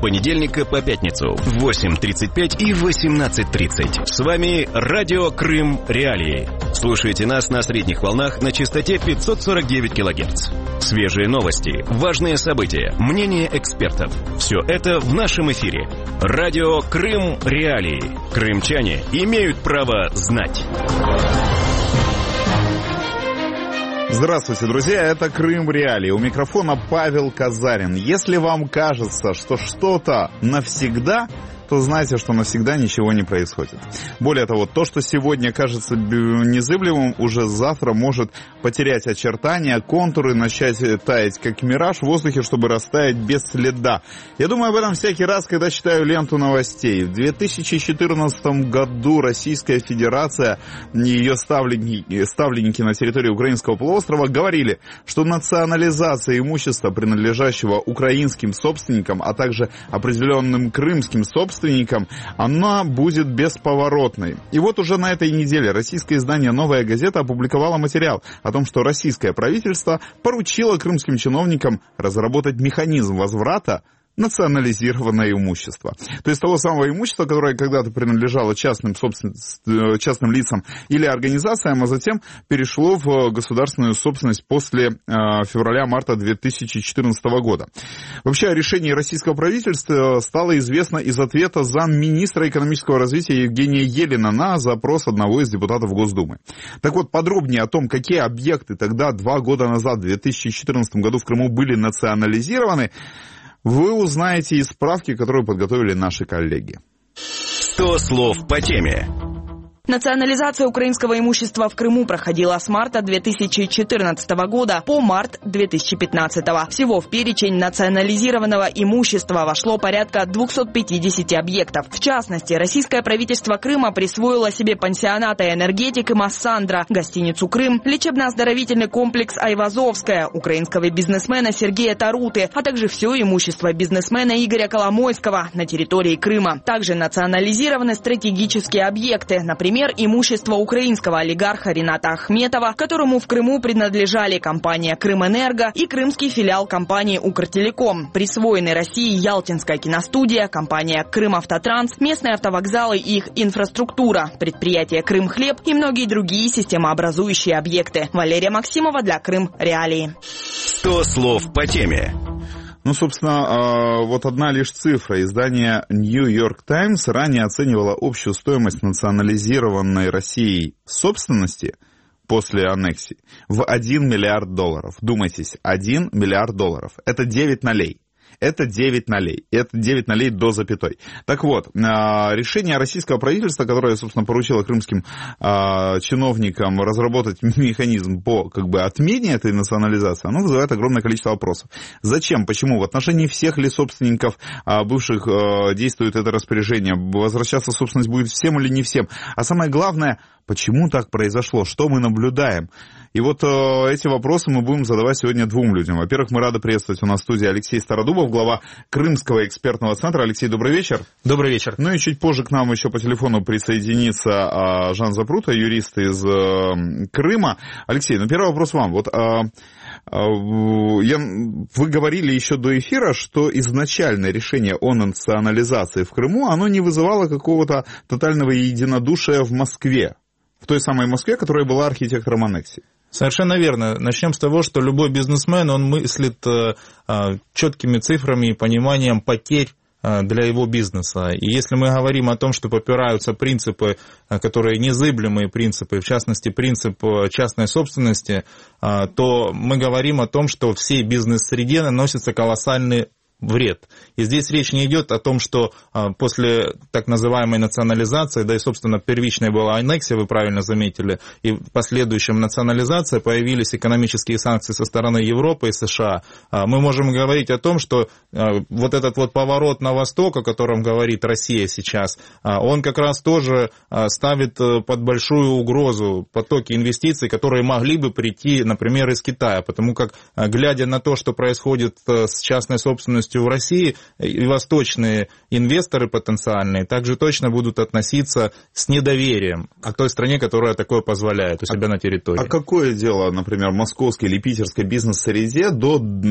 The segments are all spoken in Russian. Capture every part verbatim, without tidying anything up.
понедельника по пятницу в восемь тридцать пять и восемнадцать тридцать. С вами Радио Крым Реалии. Слушайте нас на средних волнах на частоте пятьсот сорок девять килогерц. Свежие новости, важные события, мнения экспертов. Все это в нашем эфире. Радио Крым Реалии. Крымчане имеют право знать. Здравствуйте, друзья, это Крым Реалии. У микрофона Павел Казарин. Если вам кажется, что что-то навсегда, то знайте, что навсегда ничего не происходит. Более того, то, что сегодня кажется незыблемым, уже завтра может потерять очертания, контуры, начать таять как мираж в воздухе, чтобы растаять без следа. Я думаю об этом всякий раз, когда читаю ленту новостей. В две тысячи четырнадцатом году Российская Федерация и ее ставленники, ставленники на территории Украинского полуострова говорили, что национализация имущества, принадлежащего украинским собственникам, а также определенным крымским собственникам, она будет бесповоротной. И вот уже на этой неделе российское издание «Новая газета» опубликовало материал о том, что российское правительство поручило крымским чиновникам разработать механизм возврата национализированное имущество. То есть того самого имущества, которое когда-то принадлежало частным, собственно, частным лицам или организациям, а затем перешло в государственную собственность после э, февраля-марта две тысячи четырнадцатого года. Вообще о решении российского правительства стало известно из ответа замминистра экономического развития Евгения Елена на запрос одного из депутатов Госдумы. Так вот, подробнее о том, какие объекты тогда, два года назад, в две тысячи четырнадцатом году в Крыму были национализированы, вы узнаете из справки, которую подготовили наши коллеги. сто слов по теме. Национализация украинского имущества в Крыму проходила с марта две тысячи четырнадцатого года по март две тысячи пятнадцатого. Всего в перечень национализированного имущества вошло порядка двести пятьдесят объектов. В частности, российское правительство Крыма присвоило себе пансионаты «Энергетик» и «Массандра», гостиницу «Крым», лечебно-оздоровительный комплекс «Айвазовская», украинского бизнесмена Сергея Таруты, а также все имущество бизнесмена Игоря Коломойского на территории Крыма. Также национализированы стратегические объекты, например, Например, имущество украинского олигарха Рената Ахметова, которому в Крыму принадлежали компания «Крымэнерго» и крымский филиал компании «Укртелеком», присвоенной России Ялтинская киностудия, компания «Крымавтотранс», местные автовокзалы и их инфраструктура, предприятие «Крымхлеб» и многие другие системообразующие объекты. Валерия Максимова для Крым Реалии. сто слов по теме. Ну, собственно, вот одна лишь цифра. Издание New York Times ранее оценивало общую стоимость национализированной Россией собственности после аннексии в один миллиард долларов. Думайтесь, один миллиард долларов. Это девять нолей. Это девять нолей. Это девять нолей до запятой. Так вот, решение российского правительства, которое, собственно, поручило крымским чиновникам разработать механизм по как бы отмене этой национализации, оно вызывает огромное количество вопросов. Зачем? Почему? В отношении всех ли собственников бывших действует это распоряжение? Возвращаться в собственность будет всем или не всем? А самое главное, почему так произошло? Что мы наблюдаем? И вот э, эти вопросы мы будем задавать сегодня двум людям. Во-первых, мы рады приветствовать у нас в студии Алексей Стародубов, глава Крымского экспертного центра. Алексей, добрый вечер. Добрый вечер. Ну и чуть позже к нам еще по телефону присоединится э, Жан Запрута, юрист из э, Крыма. Алексей, ну первый вопрос вам. Вот... Э, Я, вы говорили еще до эфира, что изначальное решение о национализации в Крыму, оно не вызывало какого-то тотального единодушия в Москве, в той самой Москве, которая была архитектором аннексии. Совершенно верно. Начнем с того, что любой бизнесмен, он мыслит э, четкими цифрами и пониманием потерь для его бизнеса. И если мы говорим о том, что попираются принципы, которые незыблемые принципы, в частности, принцип частной собственности, то мы говорим о том, что всей бизнес-среде наносится колоссальный вред. И здесь речь не идет о том, что после так называемой национализации, да и, собственно, первичной была аннексия, вы правильно заметили, и в последующем национализация, появились экономические санкции со стороны Европы и США. Мы можем говорить о том, что вот этот вот поворот на восток, о котором говорит Россия сейчас, он как раз тоже ставит под большую угрозу потоки инвестиций, которые могли бы прийти, например, из Китая, потому как, глядя на то, что происходит с частной собственностью в России, и восточные инвесторы потенциальные также точно будут относиться с недоверием к той стране, которая такое позволяет у себя а, на территории. А какое дело, например, московской или питерской бизнес-среде до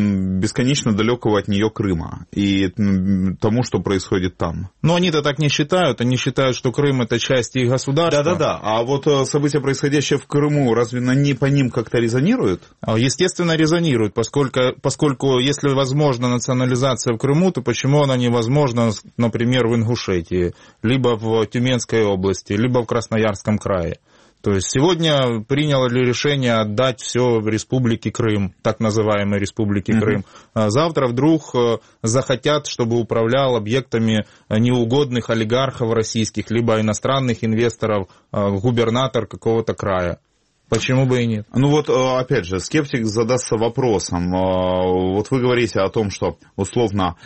бесконечно далекого от нее Крыма и тому, что происходит там. Но они-то так не считают, они считают, что Крым это часть их государства. Да-да-да, а вот события, происходящие в Крыму, разве они по ним как-то резонируют? Естественно, резонируют, поскольку, поскольку если возможна национализация в Крыму, то почему она невозможна, например, в Ингушетии, либо в Тюменской области, либо в Красноярском крае? То есть сегодня принято решение отдать все в Республике Крым, так называемой Республике mm-hmm. Крым. А завтра вдруг захотят, чтобы управлял объектами неугодных олигархов российских, либо иностранных инвесторов губернатор какого-то края. Почему бы и нет? Ну вот, опять же, скептик задастся вопросом. Вот вы говорите о том, что, условно,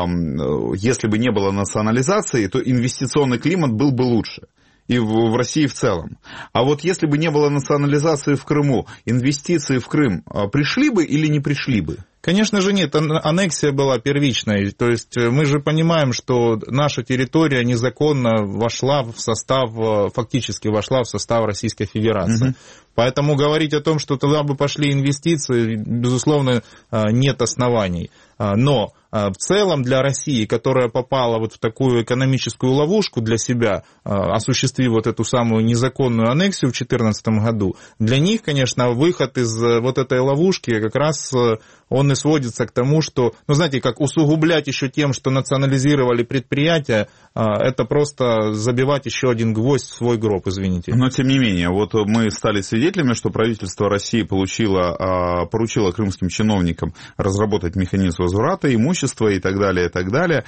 если бы не было национализации, то инвестиционный климат был бы лучше. И в, в России в целом. А вот если бы не было национализации в Крыму, инвестиции в Крым пришли бы или не пришли бы? Конечно же нет, аннексия была первичной, то есть мы же понимаем, что наша территория незаконно вошла в состав, фактически вошла в состав Российской Федерации. Угу. Поэтому говорить о том, что туда бы пошли инвестиции, безусловно, нет оснований. Но в целом для России, которая попала вот в такую экономическую ловушку для себя, осуществив вот эту самую незаконную аннексию в две тысячи четырнадцатом году, для них, конечно, выход из вот этой ловушки как раз он и сводится к тому, что, ну, знаете, как усугублять еще тем, что национализировали предприятия, это просто забивать еще один гвоздь в свой гроб, извините. Но, тем не менее, вот мы стали свидетелями, что правительство России получило, поручило крымским чиновникам разработать механизм возврата имущества и так далее, и так далее.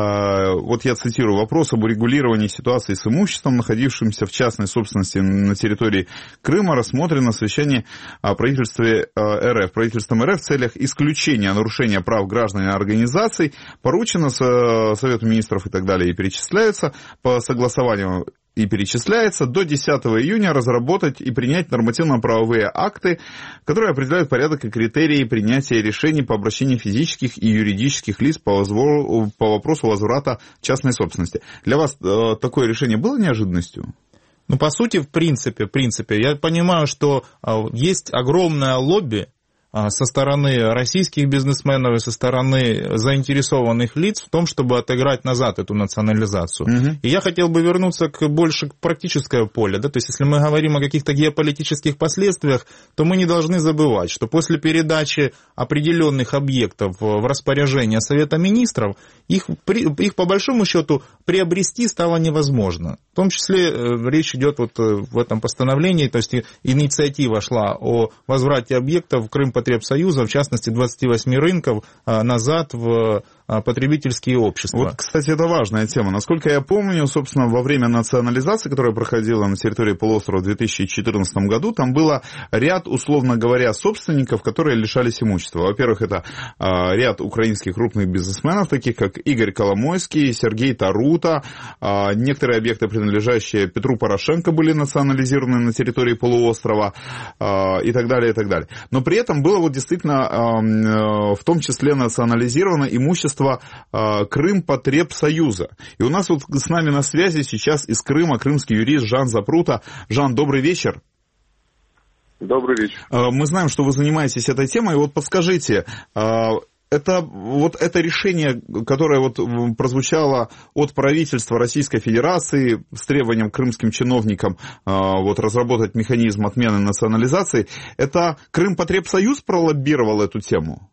Вот я цитирую: вопрос об урегулировании ситуации с имуществом, находившимся в частной собственности на территории Крыма, рассмотрен на совещании о правительстве РФ. Правительством РФ в целях исключения нарушения прав граждан и организаций поручено Совету министров и так далее, и перечисляются по согласованию и перечисляется до десятого июня разработать и принять нормативно-правовые акты, которые определяют порядок и критерии принятия решений по обращению физических и юридических лиц по, возво... по вопросу возврата частной собственности. Для вас э, такое решение было неожиданностью? Ну, по сути, в принципе, в принципе, я понимаю, что э, есть огромное лобби со стороны российских бизнесменов и со стороны заинтересованных лиц в том, чтобы отыграть назад эту национализацию. Угу. И я хотел бы вернуться к больше к практическое поле. Да? То есть, если мы говорим о каких-то геополитических последствиях, то мы не должны забывать, что после передачи определенных объектов в распоряжение Совета министров, их, их по большому счету приобрести стало невозможно. В том числе речь идет вот в этом постановлении, то есть инициатива шла о возврате объектов в Крымпотребсоюза, в частности двадцати восьми рынков, назад в потребительские общества. Вот, кстати, это важная тема. Насколько я помню, собственно, во время национализации, которая проходила на территории полуострова в две тысячи четырнадцатом году, там было ряд, условно говоря, собственников, которые лишались имущества. Во-первых, это а, ряд украинских крупных бизнесменов, таких как Игорь Коломойский, Сергей Тарута. А, некоторые объекты, принадлежащие Петру Порошенко, были национализированы на территории полуострова а, и так далее, и так далее. Но при этом было вот действительно а, в том числе национализировано имущество Крымпотребсоюза. И у нас вот с нами на связи сейчас из Крыма крымский юрист Жан Запрута. Жан, добрый вечер. Добрый вечер. Мы знаем, что вы занимаетесь этой темой. Вот подскажите, это, вот это решение, которое вот прозвучало от правительства Российской Федерации с требованием к крымским чиновникам вот, разработать механизм отмены национализации, это Крымпотребсоюз пролоббировал эту тему?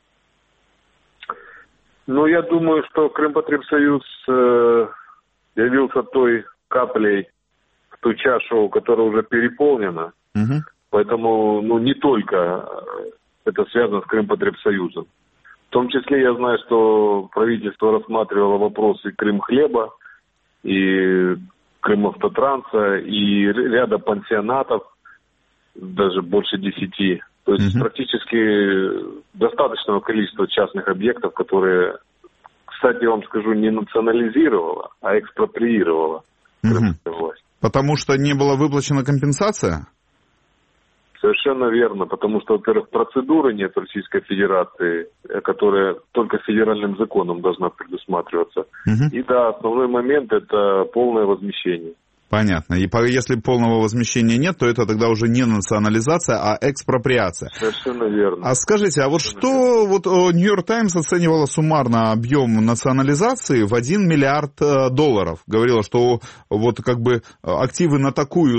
Ну, я думаю, что Крымпотребсоюз э, явился той каплей в ту чашу, которая уже переполнена. Угу. Поэтому, ну, не только это связано с Крымпотребсоюзом. В том числе я знаю, что правительство рассматривало вопросы Крымхлеба и Крымавтотранса и ряда пансионатов, даже больше десяти. То есть uh-huh. практически достаточного количества частных объектов, которые, кстати, я вам скажу, не национализировала, а экспроприировала крымская uh-huh. власть. Потому что не была выплачена компенсация? Совершенно верно, потому что, во-первых, процедуры нет в Российской Федерации, которая только федеральным законом должна предусматриваться. Uh-huh. И да, основной момент – это полное возмещение. Понятно. И если полного возмещения нет, то это тогда уже не национализация, а экспроприация. Совершенно верно. А скажите, а вот Совершенно что верно. вот Нью-Йорк Таймс оценивала суммарно объем национализации в один миллиард долларов? Говорила, что вот как бы активы на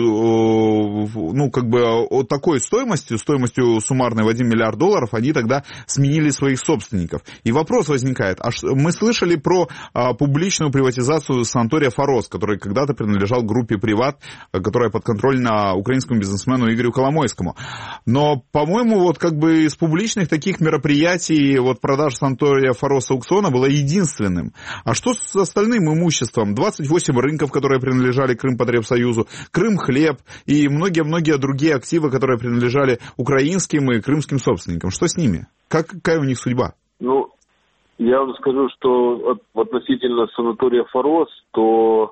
такую, ну как бы такой стоимостью, стоимостью суммарной в один миллиард долларов, они тогда сменили своих собственников. И вопрос возникает, а мы слышали про а, публичную приватизацию санатория «Форос», который когда-то принадлежал группе «Приват», которая подконтрольна украинскому бизнесмену Игорю Коломойскому. Но, по-моему, вот как бы из публичных таких мероприятий вот продажа санатория «Форос» аукциона была единственным. А что с остальным имуществом? двадцать восемь рынков, которые принадлежали Крымпотребсоюзу, Крымхлеб и многие-многие другие активы, которые принадлежали украинским и крымским собственникам. Что с ними? Как, какая у них судьба? Ну, я вам скажу, что относительно санатория «Форос», то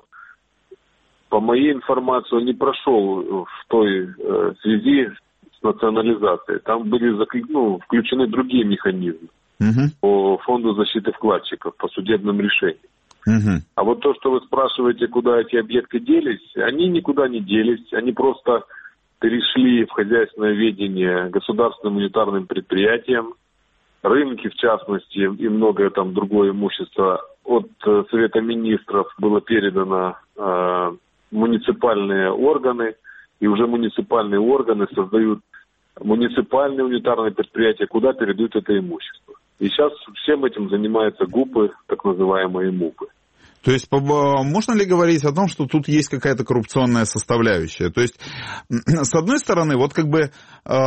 по моей информации он не прошел в той э, связи с национализацией. Там были ну, включены другие механизмы uh-huh. по фонду защиты вкладчиков, по судебным решениям. Uh-huh. А вот то, что вы спрашиваете, куда эти объекты делись, они никуда не делись, они просто перешли в хозяйственное ведение государственным унитарным предприятиям. Рынки, в частности, и многое там другое имущество от э, Совета Министров было передано э, муниципальные органы, и уже муниципальные органы создают муниципальные унитарные предприятия, куда передают это имущество. И сейчас всем этим занимаются ГУПы, так называемые МУПы. То есть можно ли говорить о том, что тут есть какая-то коррупционная составляющая? То есть, с одной стороны, вот как бы э,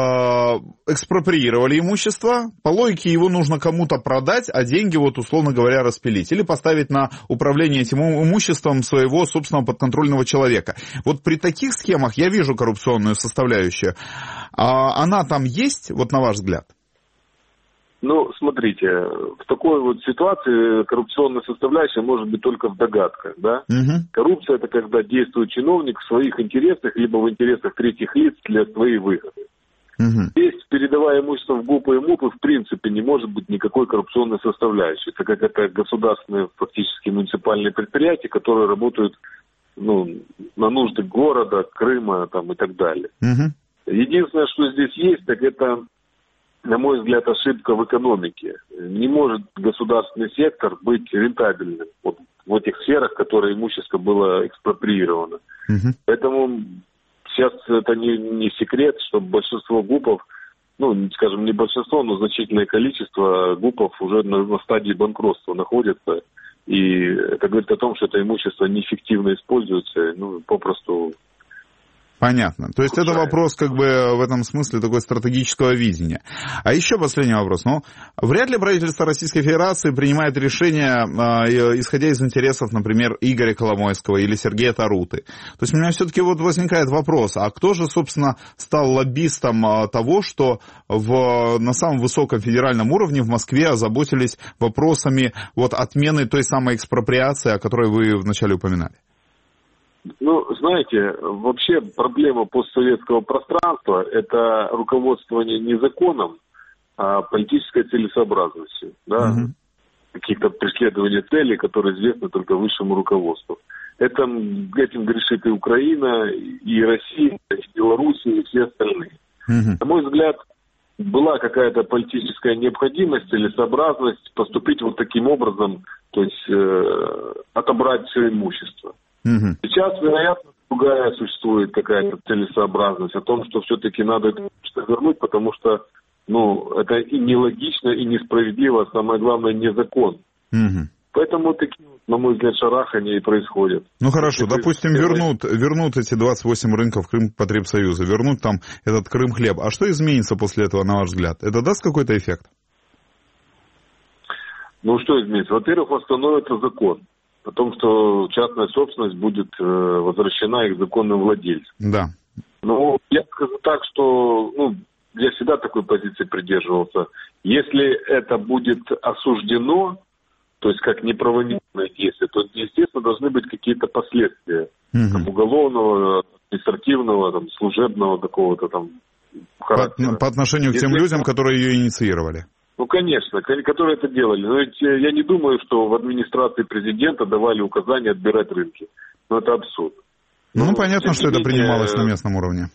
экспроприировали имущество, по логике его нужно кому-то продать, а деньги, вот условно говоря, распилить. Или поставить на управление этим имуществом своего собственного подконтрольного человека. Вот при таких схемах я вижу коррупционную составляющую. А она там есть, вот на ваш взгляд? Ну, смотрите, в такой вот ситуации коррупционная составляющая может быть только в догадках, да? Угу. Коррупция – это когда действует чиновник в своих интересах, либо в интересах третьих лиц для своей выгоды. Угу. Здесь, передавая имущество в ГУПы и МУПы, в принципе, не может быть никакой коррупционной составляющей, так как это государственные, фактически, муниципальные предприятия, которые работают ну, на нужды города, Крыма там, и так далее. Угу. Единственное, что здесь есть, так это... На мой взгляд, ошибка в экономике. Не может государственный сектор быть рентабельным вот в этих сферах, в которые имущество было экспроприировано. Uh-huh. Поэтому сейчас это не, не секрет, что большинство ГУПов, ну, скажем, не большинство, но значительное количество ГУПов уже на, на стадии банкротства находятся. И это говорит о том, что это имущество неэффективно используется, ну, попросту... Понятно. То есть Кучает. Это вопрос как бы в этом смысле такой стратегического видения. А еще последний вопрос. Ну, вряд ли правительство Российской Федерации принимает решение, э, исходя из интересов, например, Игоря Коломойского или Сергея Таруты. То есть у меня все-таки вот возникает вопрос, а кто же, собственно, стал лоббистом э, того, что в, на самом высоком федеральном уровне в Москве озаботились вопросами вот, отмены той самой экспроприации, о которой вы вначале упоминали? Ну, знаете, вообще проблема постсоветского пространства – это руководствование не законом, а политической целесообразностью, да, угу. каких-то преследований целей, которые известны только высшему руководству. Это, этим грешит и Украина, и Россия, и Беларусь, и все остальные. Угу. На мой взгляд, была какая-то политическая необходимость, целесообразность поступить вот таким образом, то есть э, отобрать все имущество. Угу. Сейчас, вероятно, другая существует какая-то целесообразность о том, что все-таки надо это вернуть, потому что, ну, это и нелогично, и несправедливо, а самое главное, незаконно. Угу. Поэтому такие, на мой взгляд, шарахания и происходят. Ну хорошо, и допустим, вернут, вернут эти двадцать восемь рынков Крымпотребсоюза, вернут там этот Крымхлеб. А что изменится после этого, на ваш взгляд? Это даст какой-то эффект? Ну, что изменится? Во-первых, восстановится закон о том, что частная собственность будет э, возвращена их законным владельцам. Да. Ну, я скажу так, что ну, я всегда такой позиции придерживался. Если это будет осуждено, то есть как неправомерное действие, то, естественно, должны быть какие-то последствия. Угу. Там, уголовного, административного, там, служебного какого-то там характера. По, по отношению к Если... тем людям, которые ее инициировали. Ну, конечно, которые это делали. Но ведь я не думаю, что в администрации президента давали указания отбирать рынки. Но это абсурд. Ну, ну понятно, что это принималось на местном уровне.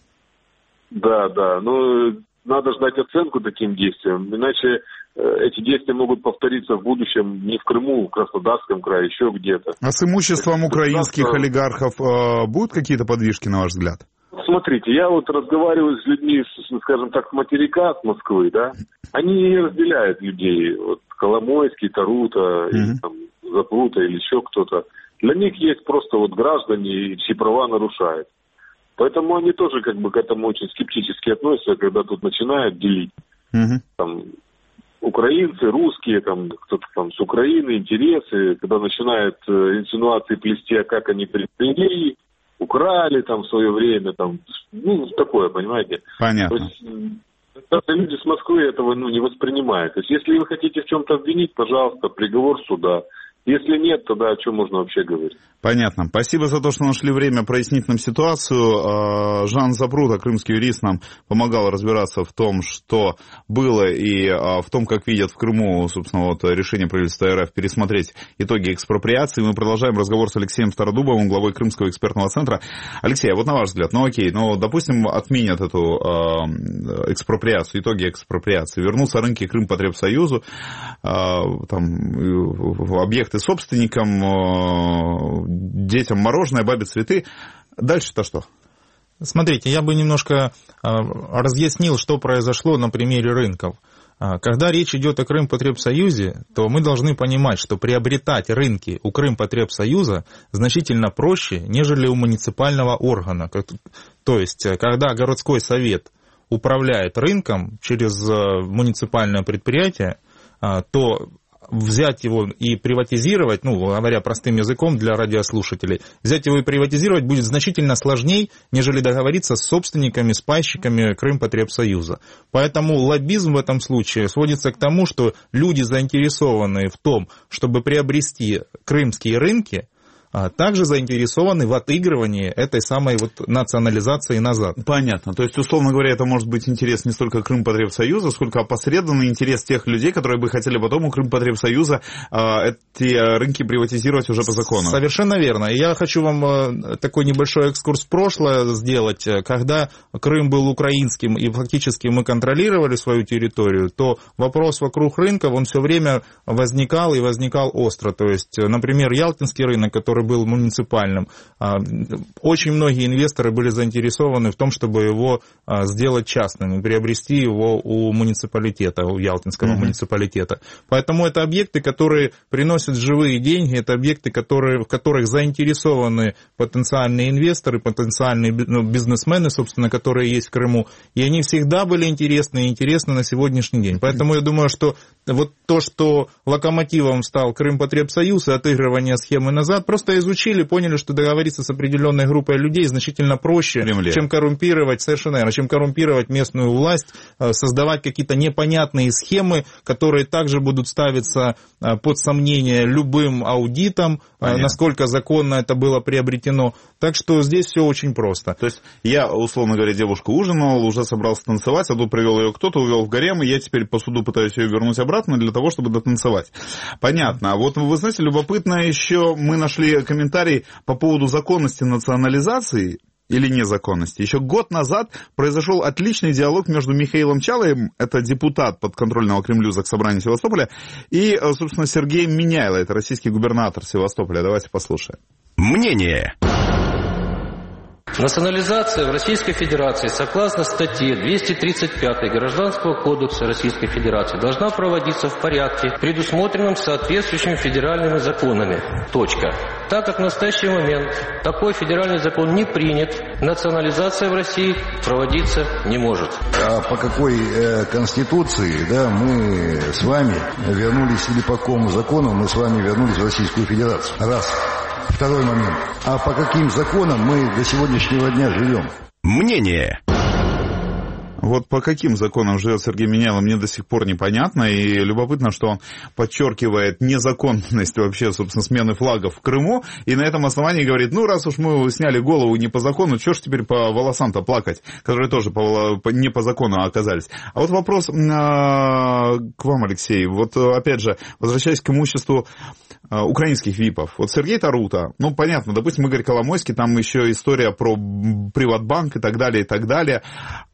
Да, да, но надо ждать оценку таким действиям, иначе эти действия могут повториться в будущем не в Крыму, в Краснодарском крае, еще где-то. А с имуществом украинских государство... олигархов э, будут какие-то подвижки, на ваш взгляд? Смотрите, я вот разговариваю с людьми, скажем так, с материка, с Москвы, да, они не разделяют людей, вот Коломойский, Тарута, mm-hmm. или там Запрута, или еще кто-то. Для них есть просто вот граждане, чьи права нарушают. Поэтому они тоже как бы к этому очень скептически относятся, когда тут начинают делить. Mm-hmm. Там, украинцы, русские, там, кто-то там с Украины, интересы, когда начинают э, инсинуации плести, а как они приняли, украли там в свое время, там, ну, такое, понимаете? Понятно. То есть, люди с Москвы этого, ну, не воспринимают. То есть, если вы хотите в чем-то обвинить, пожалуйста, приговор суда. Если нет, тогда о чем можно вообще говорить? Понятно. Спасибо за то, что нашли время прояснить нам ситуацию. Жан Запрута, крымский юрист, нам помогал разбираться в том, что было, и в том, как видят в Крыму, собственно, вот решение правительства РФ пересмотреть итоги экспроприации. Мы продолжаем разговор с Алексеем Стародубовым, главой Крымского экспертного центра. Алексей, а вот на ваш взгляд, ну окей, ну, допустим, отменят эту э, экспроприацию, итоги экспроприации, вернутся рынки Крымпотребсоюзу, э, там, объекты собственникам, э, детям мороженое, бабе цветы. Дальше-то что? Смотрите, я бы немножко э, разъяснил, что произошло на примере рынков. Когда речь идет о Крымпотребсоюзе, то мы должны понимать, что приобретать рынки у Крымпотребсоюза значительно проще, нежели у муниципального органа. То есть, когда городской совет управляет рынком через муниципальное предприятие, то взять его и приватизировать, ну, говоря простым языком для радиослушателей, взять его и приватизировать будет значительно сложнее, нежели договориться с собственниками, с пайщиками Крымпотребсоюза. Поэтому лоббизм в этом случае сводится к тому, что люди, заинтересованные в том, чтобы приобрести крымские рынки, также заинтересованы в отыгрывании этой самой вот национализации назад. Понятно. То есть, условно говоря, это может быть интерес не столько Крымпотребсоюза, сколько опосредованный интерес тех людей, которые бы хотели потом у Крымпотребсоюза э, эти рынки приватизировать уже по закону. Совершенно верно. И я хочу вам такой небольшой экскурс в прошлое сделать. Когда Крым был украинским и фактически мы контролировали свою территорию, то вопрос вокруг рынков, он все время возникал и возникал остро. То есть, например, Ялтинский рынок, который был муниципальным. Очень многие инвесторы были заинтересованы в том, чтобы его сделать частным и приобрести его у муниципалитета, у Ялтинского mm-hmm. муниципалитета. Поэтому это объекты, которые приносят живые деньги, это объекты, которые, в которых заинтересованы потенциальные инвесторы, потенциальные бизнесмены, собственно, которые есть в Крыму, и они всегда были интересны и интересны на сегодняшний день. Поэтому я думаю, что вот то, что локомотивом стал Крымпотребсоюз и отыгрывание схемы назад, просто изучили, поняли, что договориться с определенной группой людей значительно проще, Кремле. чем коррумпировать, совершенно верно, чем коррумпировать местную власть, создавать какие-то непонятные схемы, которые также будут ставиться под сомнение любым аудитом, Понятно. насколько законно это было приобретено. Так что здесь все очень просто. То есть я, условно говоря, девушку ужинал, уже собрался танцевать, а тут привел ее кто-то, увел в гарем, и я теперь по суду пытаюсь ее вернуть обратно для того, чтобы дотанцевать. Понятно. А вот вы знаете, любопытно еще, мы нашли комментарий по поводу законности национализации или незаконности. Еще год назад произошел отличный диалог между Михаилом Чалаем, это депутат подконтрольного Кремлю Заксобрания Севастополя, и, собственно, Сергеем Миняйло, это российский губернатор Севастополя. Давайте послушаем. Мнение. Национализация в Российской Федерации, согласно статье двести тридцать пятой Гражданского кодекса Российской Федерации, должна проводиться в порядке, предусмотренном соответствующими федеральными законами. Точка. Так как в настоящий момент такой федеральный закон не принят, национализация в России проводиться не может. А по какой э, конституции, да, мы с вами вернулись, или по какому закону мы с вами вернулись в Российскую Федерацию? Раз. Второй момент. А по каким законам мы до сегодняшнего дня живем? Мнение. Вот по каким законам живет Сергей Миняйло, мне до сих пор непонятно, и любопытно, что он подчеркивает незаконность вообще, собственно, смены флагов в Крыму, и на этом основании говорит, ну, раз уж мы сняли голову не по закону, что ж теперь по волосам-то плакать, которые тоже по, по, не по закону оказались. А вот вопрос э, к вам, Алексей, вот опять же, возвращаясь к имуществу украинских випов. Вот Сергей Тарута, ну, понятно, допустим, Игорь Коломойский, там еще история про Приватбанк и так далее, и так далее,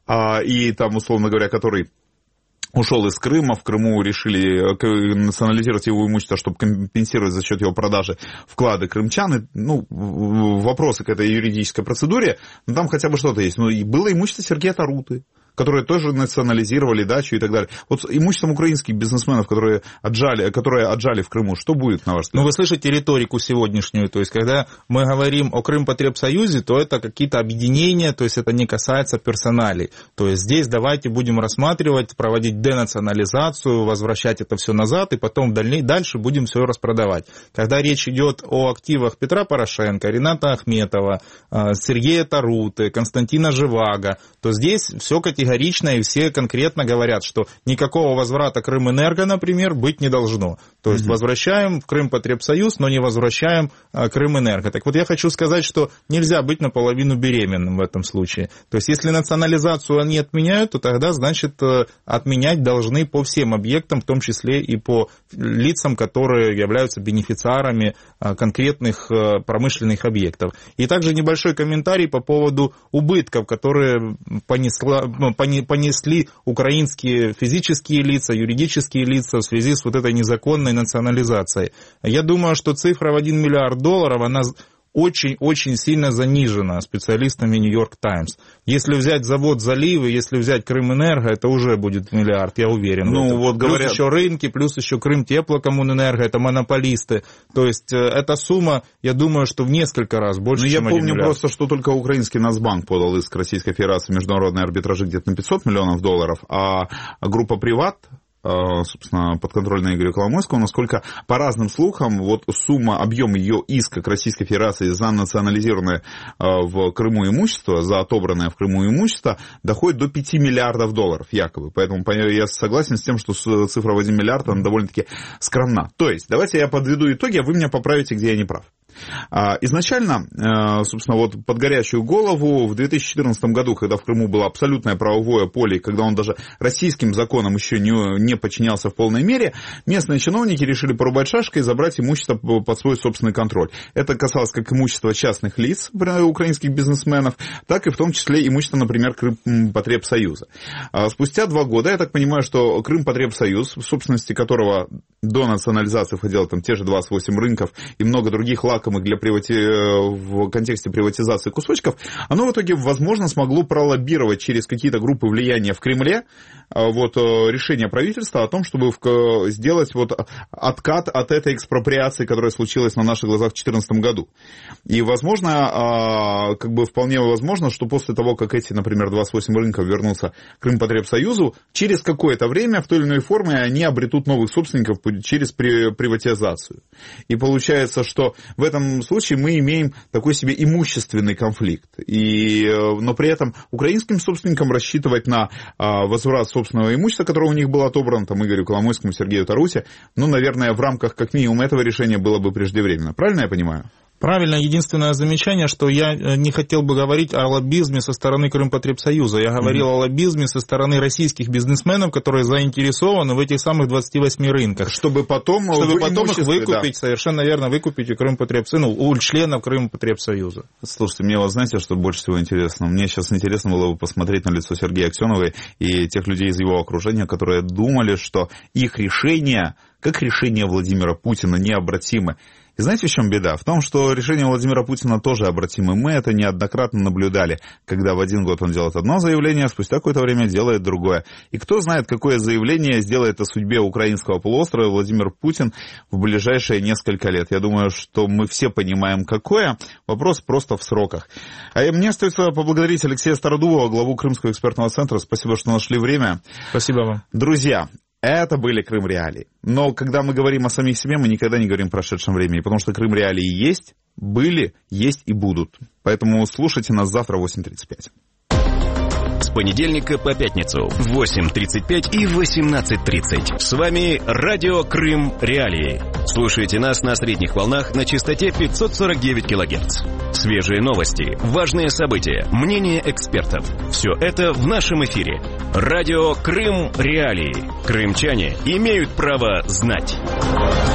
и там, условно говоря, который ушел из Крыма, в Крыму решили национализировать его имущество, чтобы компенсировать за счет его продажи вклады крымчан. Ну, вопросы к этой юридической процедуре, но там хотя бы что-то есть. Ну, и было имущество Сергея Таруты, которые тоже национализировали дачу и так далее. Вот с имуществом украинских бизнесменов, которые отжали, которые отжали в Крыму, что будет, на ваш взгляд? Ну, вы слышите риторику сегодняшнюю, то есть, когда мы говорим о Крымпотребсоюзе, то это какие-то объединения, то есть, это не касается персоналей. То есть, здесь давайте будем рассматривать, проводить денационализацию, возвращать это все назад, и потом дальше, дальше будем все распродавать. Когда речь идет о активах Петра Порошенко, Рената Ахметова, Сергея Таруты, Константина Живаго, то здесь все категорично, и все конкретно говорят, что никакого возврата Крымэнерго, например, быть не должно. То есть, mm-hmm. возвращаем в Крымпотребсоюз, но не возвращаем а, Крымэнерго. Так вот, я хочу сказать, что нельзя быть наполовину беременным в этом случае. То есть, если национализацию они отменяют, то тогда, значит, отменять должны по всем объектам, в том числе и по лицам, которые являются бенефициарами а, конкретных а, промышленных объектов. И также небольшой комментарий по поводу убытков, которые понесла, понесли украинские физические лица, юридические лица в связи с вот этой незаконной национализацией. Я думаю, что цифра в один миллиард долларов, она очень-очень сильно занижена специалистами Нью-Йорк Таймс. Если взять завод «Заливы», если взять Крымэнерго, это уже будет миллиард, я уверен. Ну, вот плюс говорят... еще рынки, плюс еще Крымтеплокоммунэнерго, это монополисты. То есть эта сумма, я думаю, что в несколько раз больше, Но чем я помню один миллиард. просто, что только украинский Нацбанк подал иск Российской Федерации международной арбитражи где-то на пятьсот миллионов долларов, а группа «Приват», собственно, подконтрольная Игорю Коломойскому, насколько по разным слухам, вот сумма, объем ее иска к Российской Федерации за национализированное в Крыму имущество, за отобранное в Крыму имущество, доходит до пяти миллиардов долларов, якобы. Поэтому я согласен с тем, что цифра в один миллиард, она довольно-таки скромна. То есть, давайте я подведу итоги, а вы меня поправите, где я не прав. Изначально, собственно, вот под горячую голову в две тысячи четырнадцатом году, когда в Крыму было абсолютное правовое поле, когда он даже российским законам еще не, не подчинялся в полной мере, местные чиновники решили порубать шашкой и забрать имущество под свой собственный контроль. Это касалось как имущества частных лиц, украинских бизнесменов, так и в том числе имущества, например, Крымпотребсоюза. Спустя два года, я так понимаю, что Крымпотребсоюз, в собственности которого до национализации входило там те же двадцать восемь рынков и много других лакомых для привати... в контексте приватизации кусочков, оно в итоге, возможно, смогло пролоббировать через какие-то группы влияния в Кремле вот, решение правительства о том, чтобы сделать вот откат от этой экспроприации, которая случилась на наших глазах в две тысячи четырнадцатом году. И, возможно, как бы вполне возможно, что после того, как эти, например, двадцать восемь рынков вернутся к Крымпотребсоюзу, через какое-то время в той или иной форме они обретут новых собственников через приватизацию. И получается, что в этом случае мы имеем такой себе имущественный конфликт. И, но при этом украинским собственникам рассчитывать на а, возврат собственного имущества, которое у них было отобрано, там, Игорю Коломойскому, Сергею Таруте, ну, наверное, в рамках как минимум этого решения было бы преждевременно. Правильно я понимаю? Правильно, единственное замечание, что я не хотел бы говорить о лоббизме со стороны Крымпотребсоюза. Я говорил mm-hmm. о лоббизме со стороны российских бизнесменов, которые заинтересованы в этих самых двадцати восьми рынках. Чтобы потом, Чтобы потом их выкупить, да. совершенно верно, выкупить у Крымпотребсоюза, ну, у членов Крымпотребсоюза. Слушайте, мне вот знаете, что больше всего интересно? Мне сейчас интересно было бы посмотреть на лицо Сергея Аксеновой и тех людей из его окружения, которые думали, что их решение, как решение Владимира Путина, необратимы. И знаете, в чем беда? В том, что решение Владимира Путина тоже обратимо. Мы это неоднократно наблюдали, когда в один год он делает одно заявление, а спустя какое-то время делает другое. И кто знает, какое заявление сделает о судьбе украинского полуострова Владимир Путин в ближайшие несколько лет. Я думаю, что мы все понимаем, какое. Вопрос просто в сроках. А мне остается поблагодарить Алексея Стародубова, главу Крымского экспертного центра. Спасибо, что нашли время. Спасибо вам. Друзья, это были Крым Реалии. Но когда мы говорим о самих себе, мы никогда не говорим о прошедшем времени, потому что Крым Реалии есть, были, есть и будут. Поэтому слушайте нас завтра в восемь тридцать пять. С понедельника по пятницу в восемь тридцать пять и восемнадцать тридцать. С вами Радио Крым Реалии. Слушайте нас на средних волнах на частоте пятьсот сорок девять килогерц. Свежие новости, важные события, мнения экспертов. Все это в нашем эфире. Радио Крым Реалии. Крымчане имеют право знать.